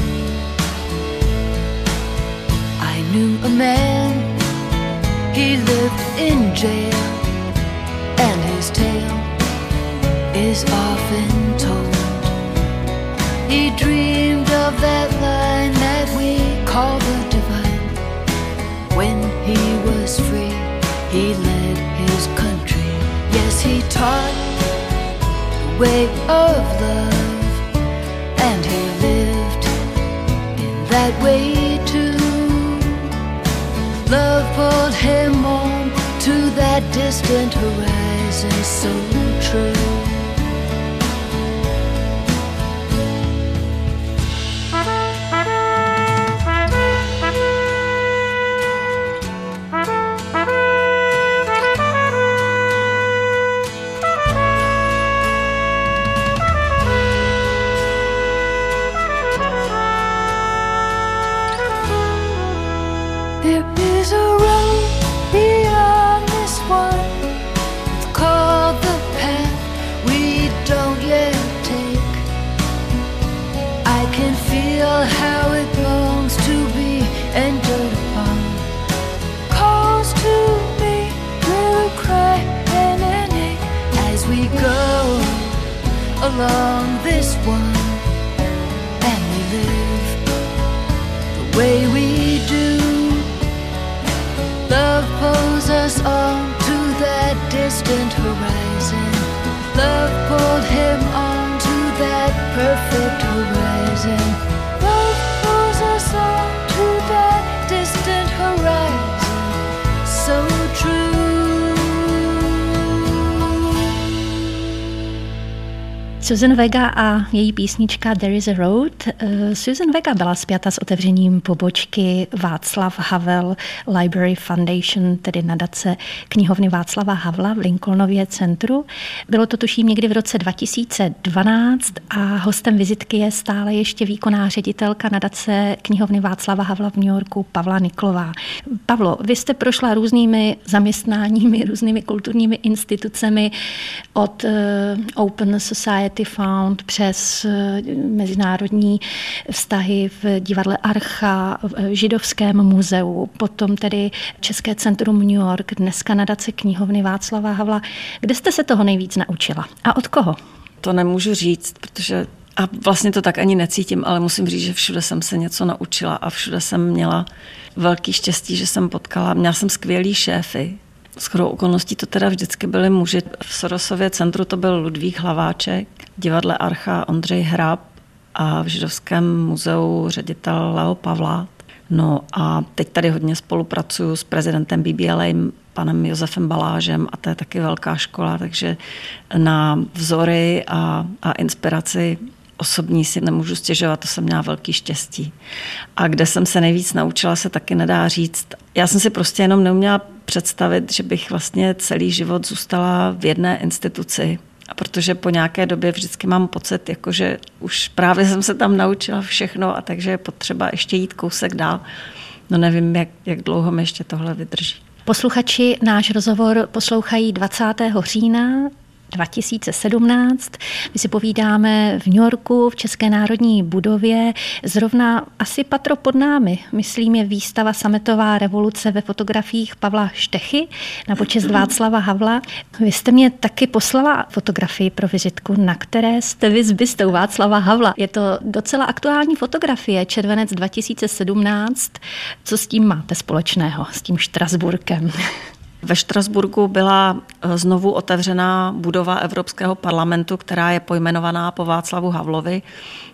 I knew a man, he lived in jail, and his tale is often told. He dreamed of that line that we call the divine. When he was free, he led his country. Yes, he taught the way of love, and he lived in that way too. Love pulled him on to that distant horizon rising, so true. There is a road beyond this one, it's called the path we don't yet take. I can feel how it longs to be entered upon. Calls to me through cry and an ache as we go along this one, and we live the way we do. Love pulls us on to that distant horizon. Love pulled him on to that perfect horizon. Love pulls us on to that distant horizon. So true. Susan Vega a její písnička There is a Road. Susan Vega byla spjata s otevřením pobočky Václav Havel Library Foundation, tedy nadace knihovny Václava Havla v Lincolnově centru. Bylo to tuším někdy v roce dva tisíce dvanáct a hostem vizitky je stále ještě výkonná ředitelka nadace knihovny Václava Havla v New Yorku Pavla Niklová. Pavlo, vy jste prošla různými zaměstnáními, různými kulturními institucemi od Open Society Found přes mezinárodní vztahy v divadle Archa, v Židovském muzeu, potom tedy České centrum New York, dneska nadace knihovny Václava Havla. Kde jste se toho nejvíc naučila? A od koho? To nemůžu říct, protože a vlastně to tak ani necítím, ale musím říct, že všude jsem se něco naučila a všude jsem měla velký štěstí, že jsem potkala. Měla jsem skvělý šéfy. Shodou okolností to teda vždycky byli muži. V Sorosově centru to byl Ludvík Hlaváček, v divadle Archa Ondřej Hrab a v Židovském muzeu ředitel Leo Pavlát. No a teď tady hodně spolupracuju s prezidentem B B L A, panem Josefem Balážem, a to je taky velká škola, takže na vzory a, a inspiraci osobní si nemůžu stěžovat, to jsem měla velký štěstí. A kde jsem se nejvíc naučila, se taky nedá říct. Já jsem si prostě jenom neuměla představit, že bych vlastně celý život zůstala v jedné instituci. A protože po nějaké době vždycky mám pocit, jako že už právě jsem se tam naučila všechno a takže je potřeba ještě jít kousek dál. No nevím, jak, jak dlouho mi ještě tohle vydrží. Posluchači náš rozhovor poslouchají dvacátého října dva tisíce sedmnáct. My si povídáme v New Yorku, v České národní budově. Zrovna asi patro pod námi, myslím, je výstava Sametová revoluce ve fotografiích Pavla Štechy na počest Václava Havla. Vy jste mě taky poslala fotografii pro vizitku, na které jste vy s bystou Václava Havla. Je to docela aktuální fotografie, červenec dva tisíce sedmnáct. Co s tím máte společného, s tím Štrasburkem? Ve Štrasburku byla znovu otevřená budova Evropského parlamentu, která je pojmenovaná po Václavu Havlovi.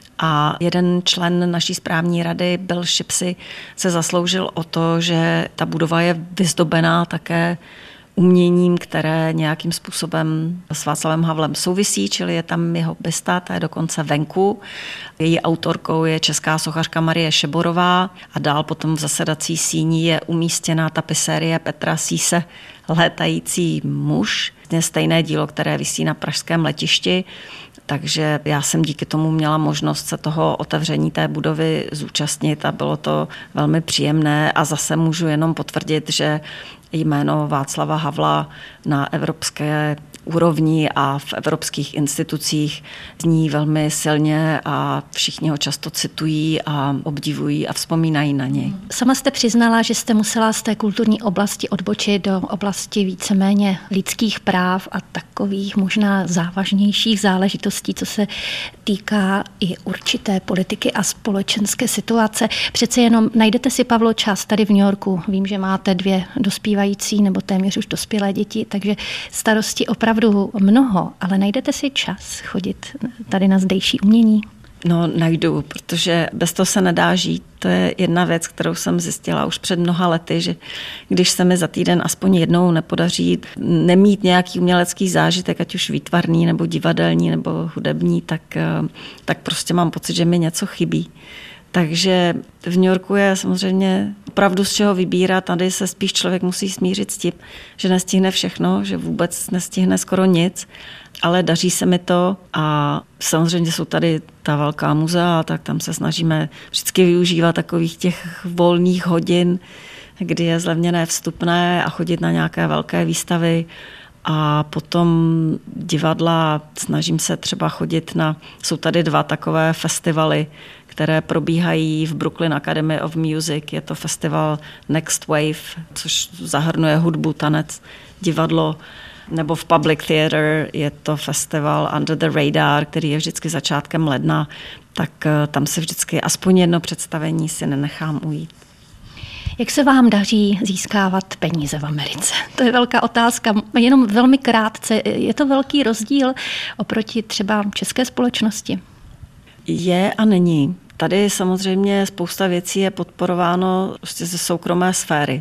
A jeden člen naší správní rady, Bill Shipsy, se zasloužil o to, že ta budova je vyzdobená také uměním, které nějakým způsobem s Václavem Havlem souvisí, čili je tam jeho bysta, ta je dokonce venku. Její autorkou je česká sochařka Marie Šeborová a dál potom v zasedací síni je umístěná tapisérie Petra Síse Létající muž. Stejné dílo, které visí na pražském letišti. Takže já jsem díky tomu měla možnost se toho otevření té budovy zúčastnit a bylo to velmi příjemné a zase můžu jenom potvrdit, že jméno Václava Havla na evropské úrovni a v evropských institucích zní velmi silně a všichni ho často citují a obdivují a vzpomínají na něj. Sama jste přiznala, že jste musela z té kulturní oblasti odbočit do oblasti víceméně lidských práv a takových možná závažnějších záležitostí, co se týká i určité politiky a společenské situace. Přece jenom najdete si, Pavlo, čas tady v New Yorku. Vím, že máte dvě dospívající nebo téměř už dospělé děti, takže starosti opravdu mnoho, ale najdete si čas chodit tady na zdejší umění? No, najdu, protože bez toho se nedá žít. To je jedna věc, kterou jsem zjistila už před mnoha lety, že když se mi za týden aspoň jednou nepodaří nemít nějaký umělecký zážitek, ať už výtvarný, nebo divadelní, nebo hudební, tak, tak prostě mám pocit, že mi něco chybí. Takže v New Yorku je samozřejmě opravdu z čeho vybírat. Tady se spíš člověk musí smířit s tím, že nestihne všechno, že vůbec nestihne skoro nic, ale daří se mi to a samozřejmě jsou tady ta velká muzea, tak tam se snažíme vždycky využívat takových těch volných hodin, kdy je zlevněné vstupné a chodit na nějaké velké výstavy. A potom divadla, snažím se třeba chodit na, jsou tady dva takové festivaly, které probíhají v Brooklyn Academy of Music. Je to festival Next Wave, což zahrnuje hudbu, tanec, divadlo, nebo v Public Theatre je to festival Under the Radar, který je vždycky začátkem ledna, tak tam se vždycky aspoň jedno představení si nenechám ujít. Jak se vám daří získávat peníze v Americe? To je velká otázka. Jenom velmi krátce. Je to velký rozdíl oproti třeba české společnosti? Je a není. Tady samozřejmě spousta věcí je podporováno prostě ze soukromé sféry,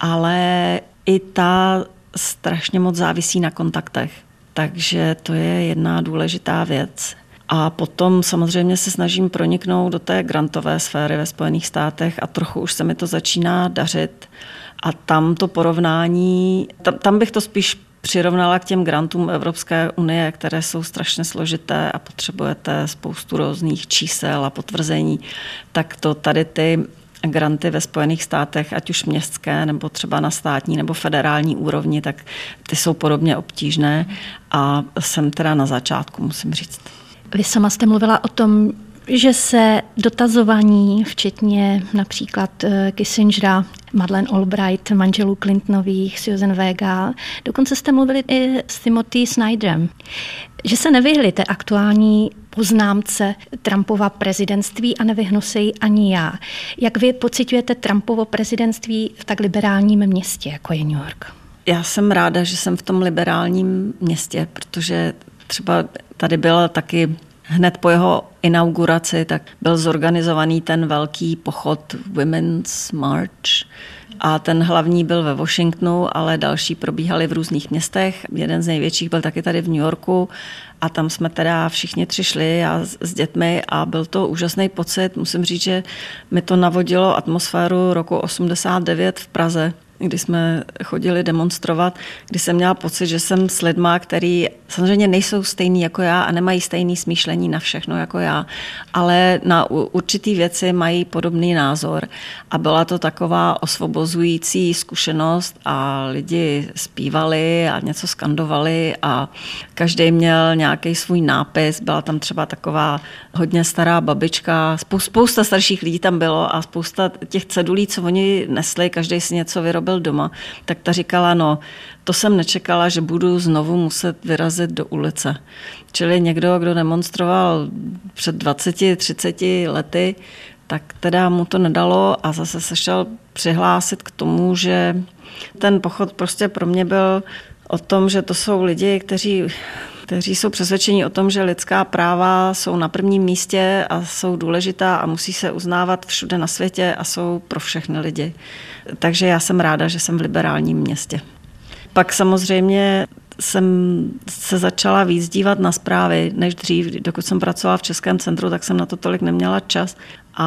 ale i ta strašně moc závisí na kontaktech. Takže to je jedna důležitá věc. A potom samozřejmě se snažím proniknout do té grantové sféry ve Spojených státech a trochu už se mi to začíná dařit. A tam to porovnání, tam, tam bych to spíš přirovnala k těm grantům Evropské unie, které jsou strašně složité a potřebujete spoustu různých čísel a potvrzení. Tak to tady ty granty ve Spojených státech, ať už městské, nebo třeba na státní nebo federální úrovni, tak ty jsou podobně obtížné a jsem teda na začátku, musím říct. Vy sama jste mluvila o tom, že se dotazovaní, včetně například Kissingera, Madeleine Albright, manželů Clintonových, Susan Vega, dokonce jste mluvili i s Timothy Snyderem, že se nevyhli té aktuální poznámce Trumpova prezidentství a nevyhnu se jí ani já. Jak vy pociťujete Trumpovo prezidentství v tak liberálním městě, jako je New York? Já jsem ráda, že jsem v tom liberálním městě, protože třeba tady byl taky hned po jeho inauguraci, tak byl zorganizovaný ten velký pochod Women's March a ten hlavní byl ve Washingtonu, ale další probíhaly v různých městech. Jeden z největších byl taky tady v New Yorku a tam jsme teda všichni tři šli a s, s dětmi a byl to úžasný pocit. Musím říct, že mi to navodilo atmosféru roku osmdesát devět v Praze, kdy jsme chodili demonstrovat, kdy jsem měla pocit, že jsem s lidma, který samozřejmě nejsou stejný jako já a nemají stejný smýšlení na všechno jako já, ale na určitý věci mají podobný názor. A byla to taková osvobozující zkušenost a lidi zpívali a něco skandovali a každý měl nějaký svůj nápis. Byla tam třeba taková hodně stará babička, spousta starších lidí tam bylo a spousta těch cedulí, co oni nesli, každý si něco vyrobil doma, tak ta říkala, no, to jsem nečekala, že budu znovu muset vyrazit do ulice. Čili někdo, kdo demonstroval před dvaceti třiceti lety, tak teda mu to nedalo a zase se šel přihlásit k tomu, že ten pochod prostě pro mě byl o tom, že to jsou lidi, kteří kteří jsou přesvědčeni o tom, že lidská práva jsou na prvním místě a jsou důležitá a musí se uznávat všude na světě a jsou pro všechny lidi. Takže já jsem ráda, že jsem v liberálním městě. Pak samozřejmě jsem se začala víc dívat na zprávy než dřív. Dokud jsem pracovala v Českém centru, tak jsem na to tolik neměla čas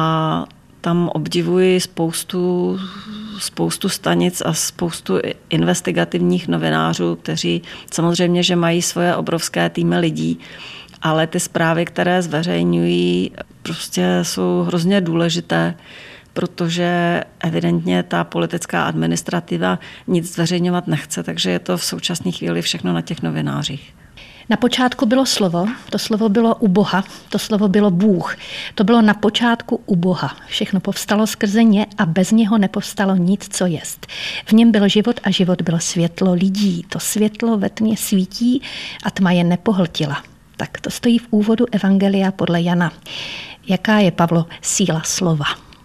a tam obdivuji spoustu, spoustu stanic a spoustu investigativních novinářů, kteří samozřejmě, že mají svoje obrovské týmy lidí, ale ty zprávy, které zveřejňují, prostě jsou hrozně důležité, protože evidentně ta politická administrativa nic zveřejňovat nechce, takže je to v současné chvíli všechno na těch novinářích. Na počátku bylo slovo, to slovo bylo u Boha, to slovo bylo Bůh. To bylo na počátku u Boha. Všechno povstalo skrze ně a bez něho nepovstalo nic, co jest. V něm byl život a život bylo světlo lidí. To světlo ve tmě svítí a tma je nepohltila. Tak to stojí v úvodu Evangelia podle Jana. Jaká je, Pavlo, síla slova?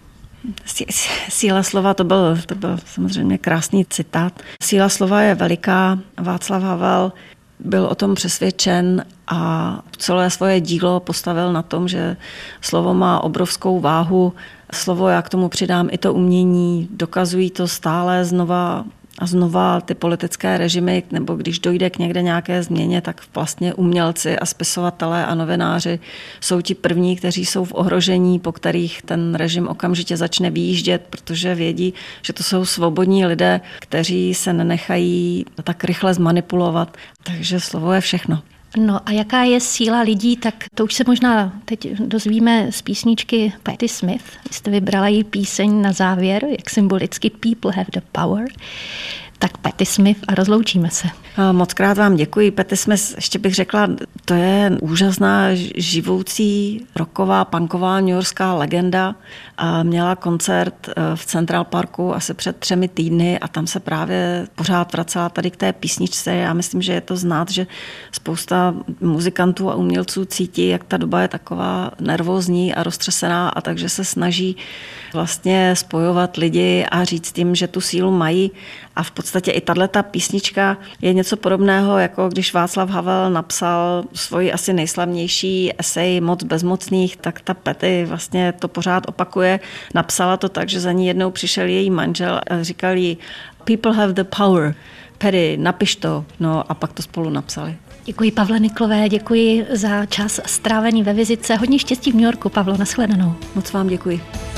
Síla slova, to byl, to byl samozřejmě krásný citát. Síla slova je veliká. Václav Havel byl o tom přesvědčen a celé svoje dílo postavil na tom, že slovo má obrovskou váhu. Slovo, já k tomu přidám i to umění, dokazují to stále znova a znova ty politické režimy, nebo když dojde k někde nějaké změně, tak vlastně umělci a spisovatelé a novináři jsou ti první, kteří jsou v ohrožení, po kterých ten režim okamžitě začne vyjíždět, protože vědí, že to jsou svobodní lidé, kteří se nenechají tak rychle zmanipulovat. Takže slovo je všechno. No a jaká je síla lidí, tak to už se možná teď dozvíme z písničky Patti Smith. Vy jste vybrala její píseň na závěr, jak symbolicky People have the power. Tak Patti Smith a rozloučíme se. Moc krát vám děkuji. Patti Smith, ještě bych řekla, to je úžasná živoucí rocková, punková newyorská legenda. Měla koncert v Central Parku asi před třemi týdny a tam se právě pořád vracela tady k té písničce. Já myslím, že je to znát, že spousta muzikantů a umělců cítí, jak ta doba je taková nervózní a roztřesená, a takže se snaží vlastně spojovat lidi a říct jim, že tu sílu mají. A v podstatě i tato písnička je něco podobného, jako když Václav Havel napsal svoji asi nejslavnější esej Moc bezmocných, tak ta Patti vlastně to pořád opakuje. Napsala to tak, že za ní jednou přišel její manžel a říkal jí People have the power. Patti, napiš to. No a pak to spolu napsali. Děkuji Pavle Niklové, děkuji za čas strávený ve Vizitce. Hodně štěstí v New Yorku, Pavlo, nashledanou. Moc vám děkuji.